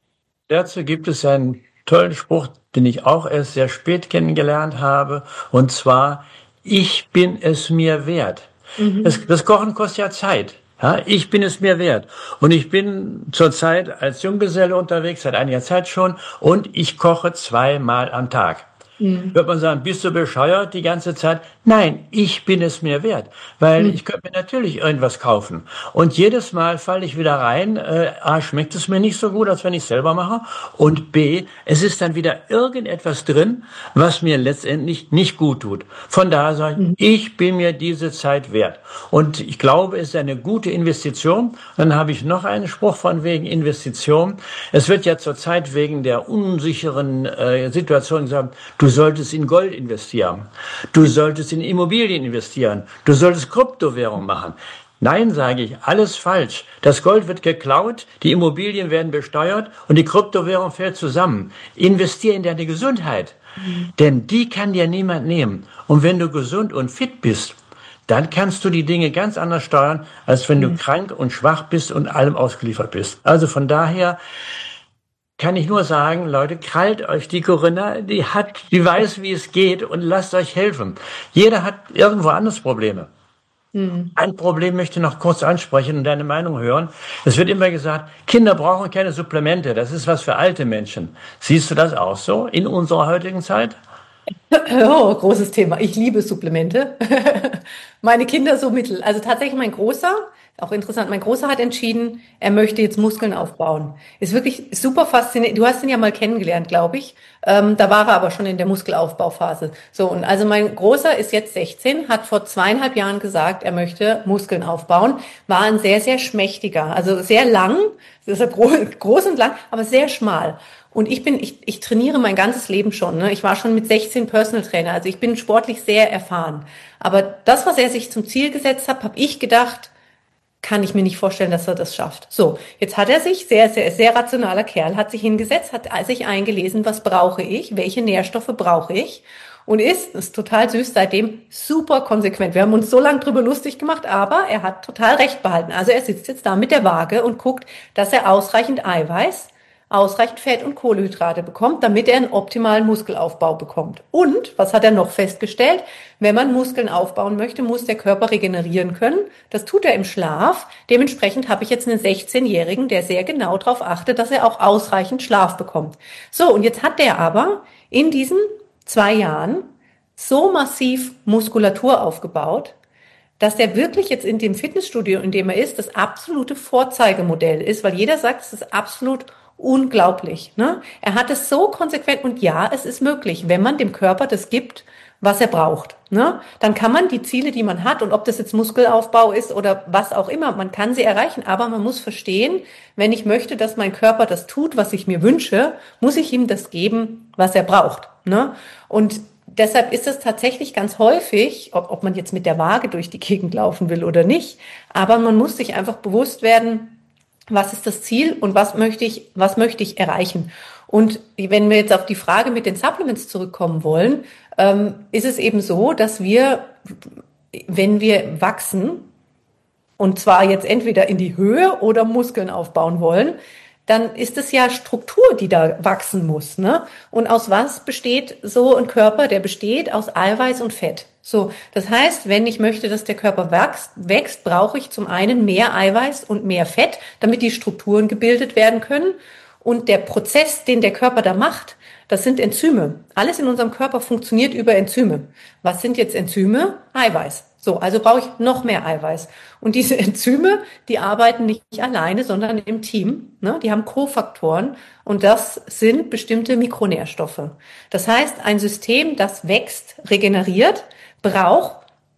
Dazu gibt es einen tollen Spruch, den ich auch erst sehr spät kennengelernt habe. Und zwar, ich bin es mir wert. Das Kochen kostet ja Zeit. Ja, ich bin es mir wert. Und ich bin zurzeit als Junggeselle unterwegs, seit einiger Zeit schon, und ich koche 2-mal am Tag. Wird man sagen, bist du bescheuert die ganze Zeit? Nein, ich bin es mir wert, weil ich könnte mir natürlich irgendwas kaufen. Und jedes Mal falle ich wieder rein, A, schmeckt es mir nicht so gut, als wenn ich es selber mache, und B, es ist dann wieder irgendetwas drin, was mir letztendlich nicht gut tut. Von daher sage ich bin mir diese Zeit wert. Und ich glaube, es ist eine gute Investition. Dann habe ich noch einen Spruch von wegen Investition. Es wird ja zurzeit wegen der unsicheren Situation gesagt, du solltest in Gold investieren. Du solltest in Immobilien investieren. Du solltest Kryptowährung machen. Nein, sage ich, alles falsch. Das Gold wird geklaut, die Immobilien werden besteuert und die Kryptowährung fällt zusammen. Investier in deine Gesundheit, denn die kann dir niemand nehmen. Und wenn du gesund und fit bist, dann kannst du die Dinge ganz anders steuern, als wenn du krank und schwach bist und allem ausgeliefert bist. Also von daher kann ich nur sagen, Leute, krallt euch die Corinna, die weiß, wie es geht und lasst euch helfen. Jeder hat irgendwo anders Probleme. Ein Problem möchte ich noch kurz ansprechen und deine Meinung hören. Es wird immer gesagt, Kinder brauchen keine Supplemente, das ist was für alte Menschen. Siehst du das auch so in unserer heutigen Zeit? Oh, großes Thema. Ich liebe Supplemente. Meine Kinder so mittel. Also tatsächlich mein Großer, auch interessant, mein Großer hat entschieden, er möchte jetzt Muskeln aufbauen. Ist wirklich super faszinierend. Du hast ihn ja mal kennengelernt, glaube ich. Da war er aber schon in der Muskelaufbauphase. So, und also mein Großer ist jetzt 16, hat vor 2,5 Jahren gesagt, er möchte Muskeln aufbauen. War ein sehr, sehr schmächtiger, also sehr lang, deshalb groß und lang, aber sehr schmal. Und ich trainiere mein ganzes Leben schon, ne? Ich war schon mit 16 Personal Trainer, also ich bin sportlich sehr erfahren. Aber das, was er sich zum Ziel gesetzt hat, habe ich gedacht, kann ich mir nicht vorstellen, dass er das schafft. So, jetzt hat er sich, sehr, sehr, sehr rationaler Kerl, hat sich hingesetzt, hat sich eingelesen, was brauche ich, welche Nährstoffe brauche ich und ist total süß, seitdem super konsequent. Wir haben uns so lange drüber lustig gemacht, aber er hat total recht behalten. Also er sitzt jetzt da mit der Waage und guckt, dass er ausreichend Eiweiß ausreichend Fett und Kohlenhydrate bekommt, damit er einen optimalen Muskelaufbau bekommt. Und, was hat er noch festgestellt? Wenn man Muskeln aufbauen möchte, muss der Körper regenerieren können. Das tut er im Schlaf. Dementsprechend habe ich jetzt einen 16-Jährigen, der sehr genau darauf achtet, dass er auch ausreichend Schlaf bekommt. So, und jetzt hat der aber in diesen 2 Jahren so massiv Muskulatur aufgebaut, dass der wirklich jetzt in dem Fitnessstudio, in dem er ist, das absolute Vorzeigemodell ist, weil jeder sagt, es ist absolut unglaublich. Ne? Er hat es so konsequent und ja, es ist möglich, wenn man dem Körper das gibt, was er braucht. Ne? Dann kann man die Ziele, die man hat, und ob das jetzt Muskelaufbau ist oder was auch immer, man kann sie erreichen, aber man muss verstehen, wenn ich möchte, dass mein Körper das tut, was ich mir wünsche, muss ich ihm das geben, was er braucht. Ne? Und deshalb ist es tatsächlich ganz häufig, ob man jetzt mit der Waage durch die Gegend laufen will oder nicht, aber man muss sich einfach bewusst werden, was ist das Ziel und was möchte ich erreichen? Und wenn wir jetzt auf die Frage mit den Supplements zurückkommen wollen, ist es eben so, dass wir, wenn wir wachsen, und zwar jetzt entweder in die Höhe oder Muskeln aufbauen wollen, dann ist es ja Struktur, die da wachsen muss, ne? Und aus was besteht so ein Körper? Der besteht aus Eiweiß und Fett. So, das heißt, wenn ich möchte, dass der Körper wächst, brauche ich zum einen mehr Eiweiß und mehr Fett, damit die Strukturen gebildet werden können. Und der Prozess, den der Körper da macht, das sind Enzyme. Alles in unserem Körper funktioniert über Enzyme. Was sind jetzt Enzyme? Eiweiß. So, also brauche ich noch mehr Eiweiß. Und diese Enzyme, die arbeiten nicht alleine, sondern im Team. Ne? Die haben Kofaktoren und das sind bestimmte Mikronährstoffe. Das heißt, ein System, das wächst, regeneriert, braucht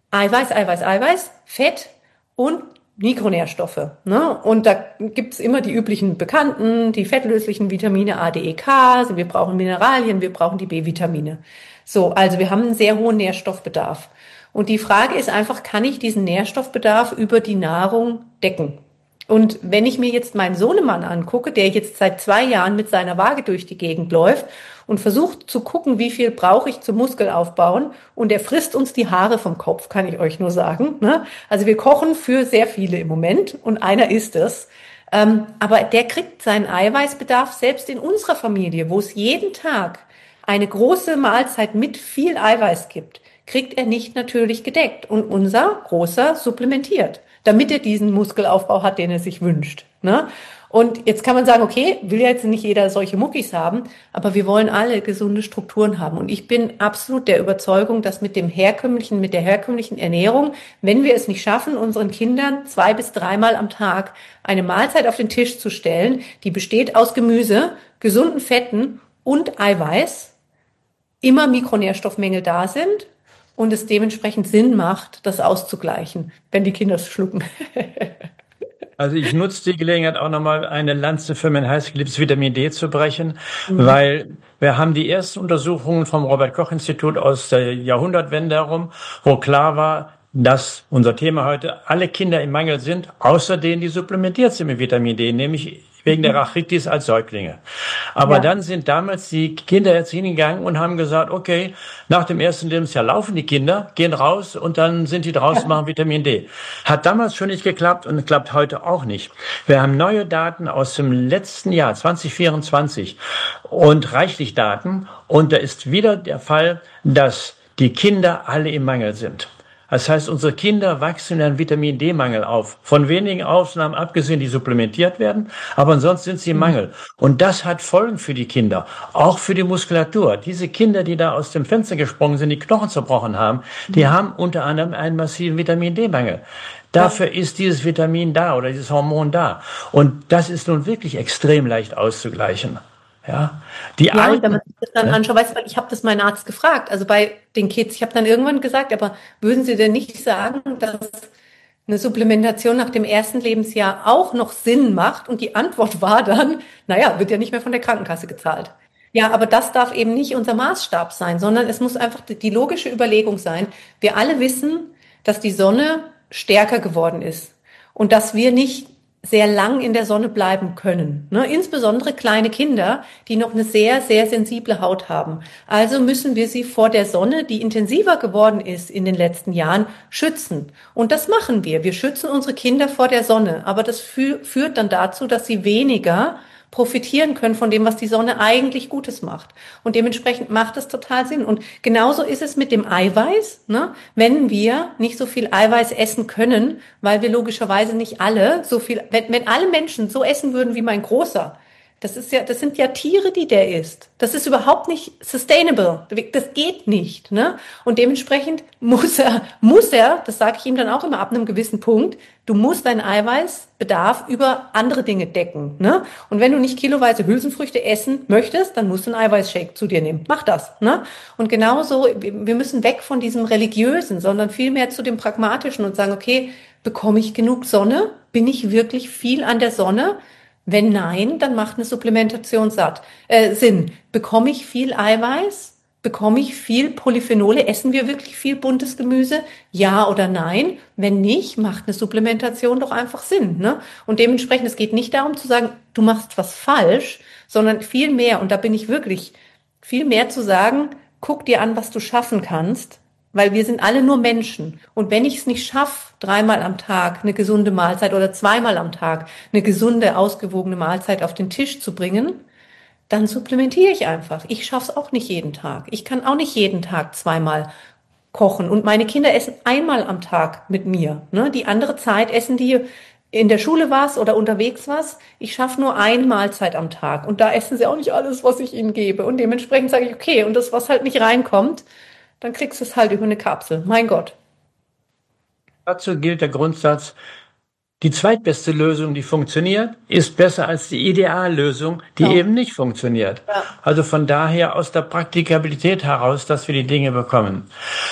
Eiweiß, Fett und Mikronährstoffe. Ne? Und da gibt's immer die üblichen Bekannten, die fettlöslichen Vitamine A, D, E, K. Wir brauchen Mineralien, wir brauchen die B-Vitamine. So, also wir haben einen sehr hohen Nährstoffbedarf. Und die Frage ist einfach, kann ich diesen Nährstoffbedarf über die Nahrung decken? Und wenn ich mir jetzt meinen Sohnemann angucke, der jetzt seit 2 Jahren mit seiner Waage durch die Gegend läuft und versucht zu gucken, wie viel brauche ich zum Muskelaufbauen, und er frisst uns die Haare vom Kopf, kann ich euch nur sagen. Ne? Also wir kochen für sehr viele im Moment und einer ist es. Aber der kriegt seinen Eiweißbedarf selbst in unserer Familie, wo es jeden Tag eine große Mahlzeit mit viel Eiweiß gibt, kriegt er nicht natürlich gedeckt. Und unser Großer supplementiert, damit er diesen Muskelaufbau hat, den er sich wünscht. Ne? Und jetzt kann man sagen, okay, will ja jetzt nicht jeder solche Muckis haben, aber wir wollen alle gesunde Strukturen haben. Und ich bin absolut der Überzeugung, dass mit der herkömmlichen Ernährung, wenn wir es nicht schaffen, unseren Kindern 2 bis 3 Mal am Tag eine Mahlzeit auf den Tisch zu stellen, die besteht aus Gemüse, gesunden Fetten und Eiweiß, immer Mikronährstoffmängel da sind und es dementsprechend Sinn macht, das auszugleichen, wenn die Kinder es schlucken. Also ich nutze die Gelegenheit auch nochmal, eine Lanze für mein heißgeliebtes Vitamin D zu brechen, weil wir haben die ersten Untersuchungen vom Robert-Koch-Institut aus der Jahrhundertwende herum, wo klar war, dass unser Thema heute alle Kinder im Mangel sind, außer denen, die supplementiert sind mit Vitamin D, nämlich wegen der Rachitis als Säuglinge. Aber dann sind damals die Kinder jetzt hingegangen und haben gesagt, okay, nach dem ersten Lebensjahr laufen die Kinder, gehen raus und dann sind die draußen, machen Vitamin D. Hat damals schon nicht geklappt und klappt heute auch nicht. Wir haben neue Daten aus dem letzten Jahr, 2024, und reichlich Daten. Und da ist wieder der Fall, dass die Kinder alle im Mangel sind. Das heißt, unsere Kinder wachsen in einem Vitamin-D-Mangel auf. Von wenigen Ausnahmen abgesehen, die supplementiert werden, aber ansonsten sind sie im Mangel. Und das hat Folgen für die Kinder, auch für die Muskulatur. Diese Kinder, die da aus dem Fenster gesprungen sind, die Knochen zerbrochen haben, die haben unter anderem einen massiven Vitamin-D-Mangel. Dafür ist dieses Vitamin da oder dieses Hormon da. Und das ist nun wirklich extrem leicht auszugleichen. Ja, wenn man sich das dann anschaut, weißt du, ich habe das meinen Arzt gefragt, also bei den Kids, ich habe dann irgendwann gesagt, aber würden Sie denn nicht sagen, dass eine Supplementation nach dem ersten Lebensjahr auch noch Sinn macht? Und die Antwort war dann, wird ja nicht mehr von der Krankenkasse gezahlt. Ja, aber das darf eben nicht unser Maßstab sein, sondern es muss einfach die logische Überlegung sein. Wir alle wissen, dass die Sonne stärker geworden ist und dass wir nicht sehr lang in der Sonne bleiben können. Ne? Insbesondere kleine Kinder, die noch eine sehr, sehr sensible Haut haben. Also müssen wir sie vor der Sonne, die intensiver geworden ist in den letzten Jahren, schützen. Und das machen wir. Wir schützen unsere Kinder vor der Sonne. Aber das führt dann dazu, dass sie weniger profitieren können von dem, was die Sonne eigentlich Gutes macht. Und dementsprechend macht es total Sinn. Und genauso ist es mit dem Eiweiß, ne? Wenn wir nicht so viel Eiweiß essen können, weil wir logischerweise nicht alle so viel, wenn alle Menschen so essen würden wie mein Großer, das sind ja Tiere, die der isst. Das ist überhaupt nicht sustainable. Das geht nicht, ne? Und dementsprechend muss er, das sage ich ihm dann auch immer ab einem gewissen Punkt, du musst deinen Eiweißbedarf über andere Dinge decken, ne? Und wenn du nicht kiloweise Hülsenfrüchte essen möchtest, dann musst du einen Eiweißshake zu dir nehmen. Mach das, ne? Und genauso, wir müssen weg von diesem Religiösen, sondern viel mehr zu dem Pragmatischen und sagen, okay, bekomme ich genug Sonne? Bin ich wirklich viel an der Sonne? Wenn nein, dann macht eine Supplementation Sinn. Bekomme ich viel Eiweiß? Bekomme ich viel Polyphenole? Essen wir wirklich viel buntes Gemüse? Ja oder nein? Wenn nicht, macht eine Supplementation doch einfach Sinn, ne? Und dementsprechend, es geht nicht darum zu sagen, du machst was falsch, sondern viel mehr, und da bin ich wirklich viel mehr zu sagen, guck dir an, was du schaffen kannst. Weil wir sind alle nur Menschen. Und wenn ich es nicht schaffe, 3-mal am Tag eine gesunde Mahlzeit oder 2-mal am Tag eine gesunde, ausgewogene Mahlzeit auf den Tisch zu bringen, dann supplementiere ich einfach. Ich schaffe es auch nicht jeden Tag. Ich kann auch nicht jeden Tag 2-mal kochen. Und meine Kinder essen 1-mal am Tag mit mir, ne? Die andere Zeit essen die in der Schule was oder unterwegs was. Ich schaffe nur 1 Mahlzeit am Tag. Und da essen sie auch nicht alles, was ich ihnen gebe. Und dementsprechend sage ich, okay, und das, was halt nicht reinkommt, dann kriegst du es halt über eine Kapsel. Mein Gott. Dazu gilt der Grundsatz, die zweitbeste Lösung, die funktioniert, ist besser als die Ideallösung, die eben nicht funktioniert. Ja. Also von daher aus der Praktikabilität heraus, dass wir die Dinge bekommen.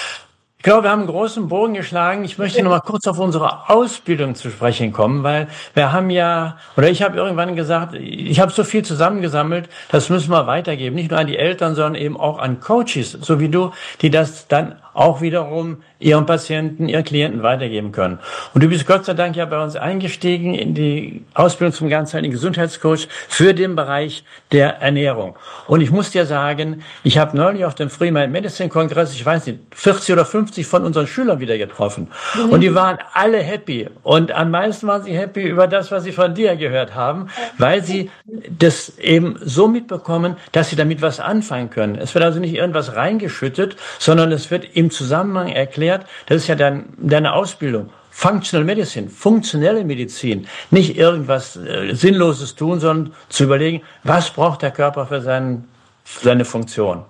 Ich glaube, wir haben einen großen Bogen geschlagen. Ich möchte noch mal kurz auf unsere Ausbildung zu sprechen kommen, weil wir haben ich habe irgendwann gesagt, ich habe so viel zusammengesammelt, das müssen wir weitergeben. Nicht nur an die Eltern, sondern eben auch an Coaches, so wie du, die das dann auch wiederum ihren Patienten, ihren Klienten weitergeben können. Und du bist Gott sei Dank ja bei uns eingestiegen in die Ausbildung zum ganzheitlichen Gesundheitscoach für den Bereich der Ernährung. Und ich muss dir sagen, ich habe neulich auf dem Free Mind Medicine Kongress, ich weiß nicht, 40 oder 50 von unseren Schülern wieder getroffen. Und die waren alle happy. Und am meisten waren sie happy über das, was sie von dir gehört haben, weil sie das eben so mitbekommen, dass sie damit was anfangen können. Es wird also nicht irgendwas reingeschüttet, sondern es wird im Zusammenhang erklärt, das ist ja deine Ausbildung. Functional Medicine, funktionelle Medizin, nicht irgendwas Sinnloses tun, sondern zu überlegen, was braucht der Körper für seine Funktion.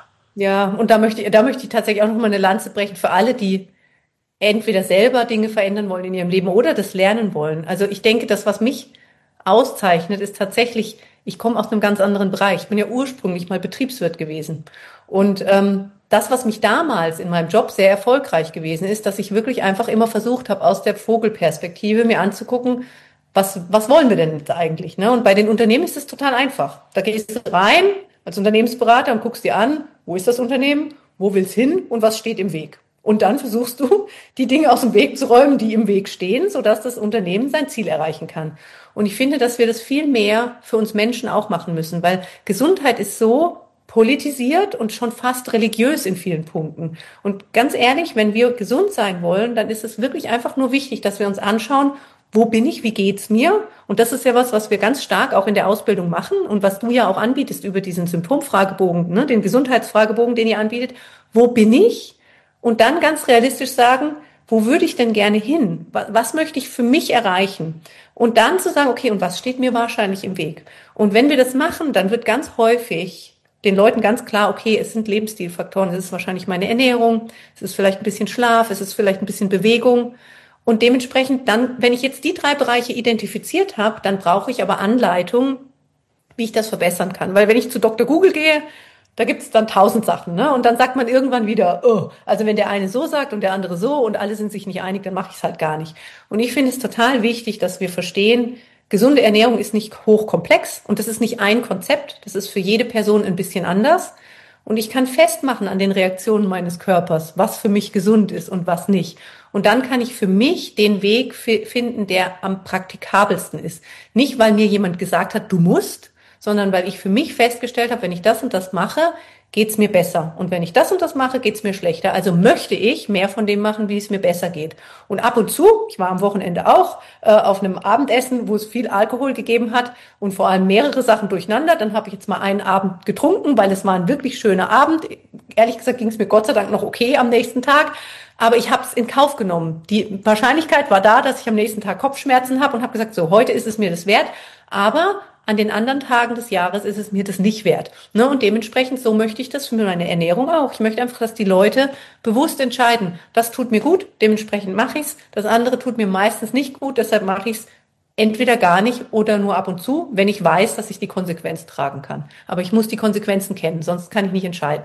Ja, und da möchte ich tatsächlich auch noch mal eine Lanze brechen für alle, die entweder selber Dinge verändern wollen in ihrem Leben oder das lernen wollen. Also ich denke, das, was mich auszeichnet, ist tatsächlich, ich komme aus einem ganz anderen Bereich. Ich bin ja ursprünglich mal Betriebswirt gewesen. Und das, was mich damals in meinem Job sehr erfolgreich gewesen ist, dass ich wirklich einfach immer versucht habe, aus der Vogelperspektive mir anzugucken, was wollen wir denn jetzt eigentlich, ne? Und bei den Unternehmen ist es total einfach. Da gehst du rein als Unternehmensberater und guckst dir an, wo ist das Unternehmen, wo will's hin und was steht im Weg. Und dann versuchst du, die Dinge aus dem Weg zu räumen, die im Weg stehen, sodass das Unternehmen sein Ziel erreichen kann. Und ich finde, dass wir das viel mehr für uns Menschen auch machen müssen, weil Gesundheit ist so politisiert und schon fast religiös in vielen Punkten. Und ganz ehrlich, wenn wir gesund sein wollen, dann ist es wirklich einfach nur wichtig, dass wir uns anschauen, wo bin ich, wie geht's mir? Und das ist ja was wir ganz stark auch in der Ausbildung machen und was du ja auch anbietest über diesen Symptomfragebogen, ne, den Gesundheitsfragebogen, den ihr anbietet. Wo bin ich? Und dann ganz realistisch sagen, wo würde ich denn gerne hin? Was möchte ich für mich erreichen? Und dann zu sagen, okay, und was steht mir wahrscheinlich im Weg? Und wenn wir das machen, dann wird ganz häufig den Leuten ganz klar, okay, es sind Lebensstilfaktoren, es ist wahrscheinlich meine Ernährung, es ist vielleicht ein bisschen Schlaf, es ist vielleicht ein bisschen Bewegung. Und dementsprechend dann, wenn ich jetzt die 3 Bereiche identifiziert habe, dann brauche ich aber Anleitung, wie ich das verbessern kann. Weil wenn ich zu Dr. Google gehe, da gibt es dann 1000 Sachen, ne? Und dann sagt man irgendwann wieder, oh, also wenn der eine so sagt und der andere so und alle sind sich nicht einig, dann mache ich es halt gar nicht. Und ich finde es total wichtig, dass wir verstehen, gesunde Ernährung ist nicht hochkomplex und das ist nicht ein Konzept, das ist für jede Person ein bisschen anders. Und ich kann festmachen an den Reaktionen meines Körpers, was für mich gesund ist und was nicht. Und dann kann ich für mich den Weg finden, der am praktikabelsten ist. Nicht, weil mir jemand gesagt hat, du musst, sondern weil ich für mich festgestellt habe, wenn ich das und das mache, geht's mir besser. Und wenn ich das und das mache, geht's mir schlechter. Also möchte ich mehr von dem machen, wie es mir besser geht. Und ab und zu, ich war am Wochenende auch auf einem Abendessen, wo es viel Alkohol gegeben hat und vor allem mehrere Sachen durcheinander. Dann habe ich jetzt mal einen Abend getrunken, weil es war ein wirklich schöner Abend. Ehrlich gesagt ging es mir Gott sei Dank noch okay am nächsten Tag. Aber ich habe es in Kauf genommen. Die Wahrscheinlichkeit war da, dass ich am nächsten Tag Kopfschmerzen habe und habe gesagt, so, heute ist es mir das wert. Aber an den anderen Tagen des Jahres ist es mir das nicht wert. Ne? Und dementsprechend, so möchte ich das für meine Ernährung auch. Ich möchte einfach, dass die Leute bewusst entscheiden, das tut mir gut, dementsprechend mache ich's. Das andere tut mir meistens nicht gut, deshalb mache ich's entweder gar nicht oder nur ab und zu, wenn ich weiß, dass ich die Konsequenz tragen kann. Aber ich muss die Konsequenzen kennen, sonst kann ich nicht entscheiden.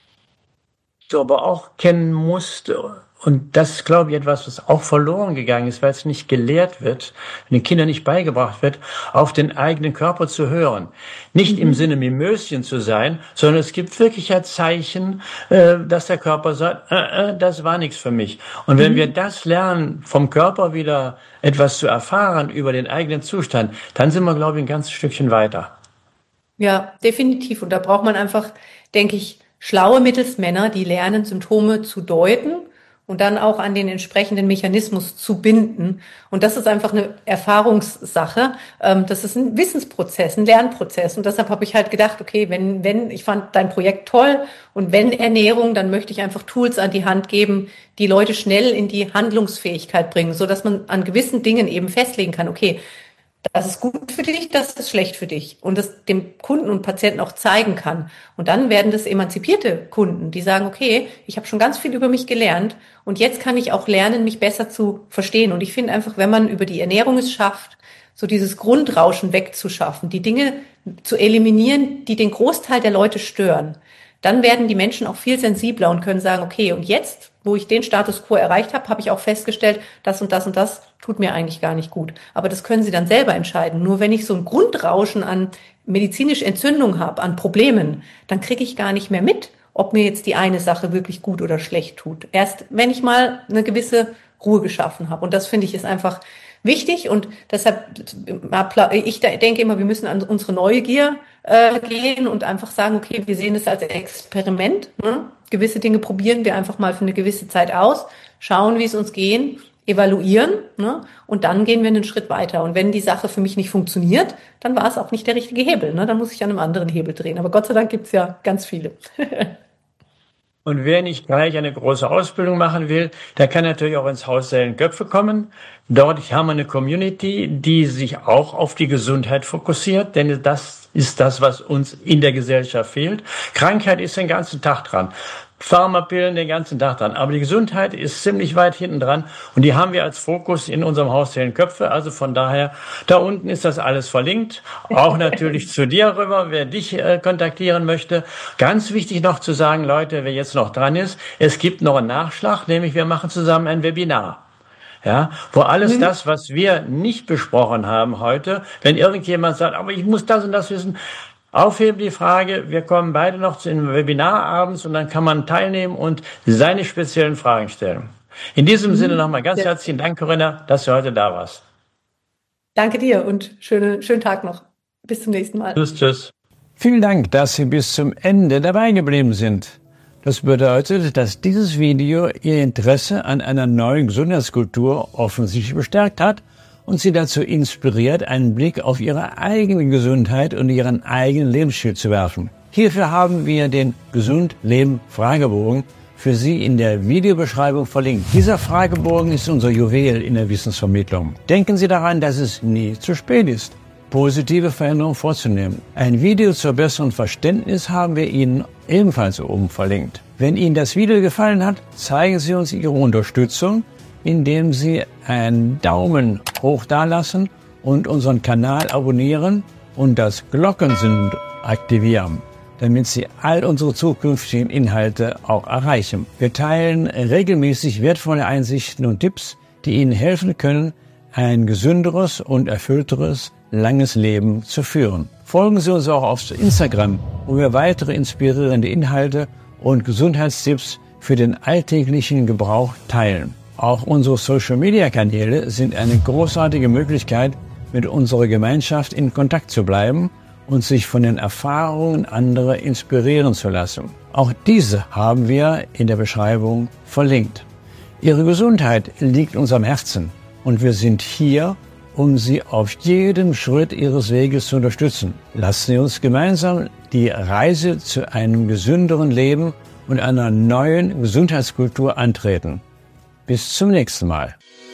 Du aber auch kennen musst, und das ist, glaube ich, etwas, was auch verloren gegangen ist, weil es nicht gelehrt wird, den Kindern nicht beigebracht wird, auf den eigenen Körper zu hören. Nicht im Sinne Mimöschen zu sein, sondern es gibt wirklich ein Zeichen, dass der Körper sagt, das war nichts für mich. Und wenn wir das lernen, vom Körper wieder etwas zu erfahren über den eigenen Zustand, dann sind wir, glaube ich, ein ganzes Stückchen weiter. Ja, definitiv. Und da braucht man einfach, denke ich, schlaue Mittelsmänner, die lernen, Symptome zu deuten und dann auch an den entsprechenden Mechanismus zu binden. Und das ist einfach eine Erfahrungssache. Das ist ein Wissensprozess, ein Lernprozess. Und deshalb habe ich halt gedacht, okay, wenn ich fand dein Projekt toll und wenn Ernährung, dann möchte ich einfach Tools an die Hand geben, die Leute schnell in die Handlungsfähigkeit bringen, so dass man an gewissen Dingen eben festlegen kann, okay, das ist gut für dich, das ist schlecht für dich. Und das dem Kunden und Patienten auch zeigen kann. Und dann werden das emanzipierte Kunden, die sagen, okay, ich habe schon ganz viel über mich gelernt und jetzt kann ich auch lernen, mich besser zu verstehen. Und ich finde einfach, wenn man über die Ernährung es schafft, so dieses Grundrauschen wegzuschaffen, die Dinge zu eliminieren, die den Großteil der Leute stören, dann werden die Menschen auch viel sensibler und können sagen, okay, und jetzt, wo ich den Status quo erreicht habe, habe ich auch festgestellt, das und das und das tut mir eigentlich gar nicht gut. Aber das können sie dann selber entscheiden. Nur wenn ich so ein Grundrauschen an medizinischer Entzündung habe, an Problemen, dann kriege ich gar nicht mehr mit, ob mir jetzt die eine Sache wirklich gut oder schlecht tut. Erst wenn ich mal eine gewisse Ruhe geschaffen habe. Und das finde ich ist einfach wichtig und deshalb, ich denke immer, wir müssen an unsere Neugier gehen und einfach sagen, okay, wir sehen es als Experiment. Ne? Gewisse Dinge probieren wir einfach mal für eine gewisse Zeit aus, schauen, wie es uns geht, evaluieren, ne? Und dann gehen wir einen Schritt weiter. Und wenn die Sache für mich nicht funktioniert, dann war es auch nicht der richtige Hebel. Ne? Dann muss ich an einem anderen Hebel drehen. Aber Gott sei Dank gibt's ja ganz viele. Und wer nicht gleich eine große Ausbildung machen will, der kann natürlich auch ins Haus Seelen-Köpfe kommen. Dort haben wir eine Community, die sich auch auf die Gesundheit fokussiert, denn das ist das, was uns in der Gesellschaft fehlt. Krankheit ist den ganzen Tag dran. Pharmapillen den ganzen Tag dran. Aber die Gesundheit ist ziemlich weit hinten dran und die haben wir als Fokus in unserem Haus Seelen-Köpfe. Also von daher, da unten ist das alles verlinkt. Auch natürlich zu dir rüber, wer dich kontaktieren möchte. Ganz wichtig noch zu sagen, Leute, wer jetzt noch dran ist, es gibt noch einen Nachschlag, nämlich wir machen zusammen ein Webinar. Ja, wo alles das, was wir nicht besprochen haben heute, wenn irgendjemand sagt, aber ich muss das und das wissen, aufheben die Frage, wir kommen beide noch zu einem Webinar abends und dann kann man teilnehmen und seine speziellen Fragen stellen. In diesem Sinne nochmal ganz herzlichen Dank, Corinna, dass du heute da warst. Danke dir und schönen Tag noch. Bis zum nächsten Mal. Tschüss. Vielen Dank, dass Sie bis zum Ende dabei geblieben sind. Das bedeutet, dass dieses Video Ihr Interesse an einer neuen Gesundheitskultur offensichtlich bestärkt hat und Sie dazu inspiriert, einen Blick auf Ihre eigene Gesundheit und Ihren eigenen Lebensstil zu werfen. Hierfür haben wir den Gesund-Leben-Fragebogen für Sie in der Videobeschreibung verlinkt. Dieser Fragebogen ist unser Juwel in der Wissensvermittlung. Denken Sie daran, dass es nie zu spät ist, positive Veränderungen vorzunehmen. Ein Video zur besseren Verständnis haben wir Ihnen ebenfalls oben verlinkt. Wenn Ihnen das Video gefallen hat, zeigen Sie uns Ihre Unterstützung, indem Sie einen Daumen hoch dalassen und unseren Kanal abonnieren und das Glockensymbol aktivieren, damit Sie all unsere zukünftigen Inhalte auch erreichen. Wir teilen regelmäßig wertvolle Einsichten und Tipps, die Ihnen helfen können, ein gesünderes und erfüllteres, langes Leben zu führen. Folgen Sie uns auch auf Instagram, wo wir weitere inspirierende Inhalte und Gesundheitstipps für den alltäglichen Gebrauch teilen. Auch unsere Social-Media-Kanäle sind eine großartige Möglichkeit, mit unserer Gemeinschaft in Kontakt zu bleiben und sich von den Erfahrungen anderer inspirieren zu lassen. Auch diese haben wir in der Beschreibung verlinkt. Ihre Gesundheit liegt uns am Herzen und wir sind hier, um Sie auf jedem Schritt Ihres Weges zu unterstützen. Lassen Sie uns gemeinsam die Reise zu einem gesünderen Leben und einer neuen Gesundheitskultur antreten. Bis zum nächsten Mal.